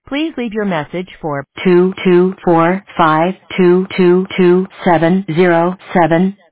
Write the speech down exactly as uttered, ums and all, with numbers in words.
Please leave your message for two two four five two two two seven zero seven.